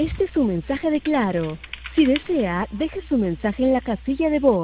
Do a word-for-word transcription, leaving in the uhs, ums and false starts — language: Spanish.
Este es su mensaje de Claro. Si desea, deje su mensaje en la casilla de voz.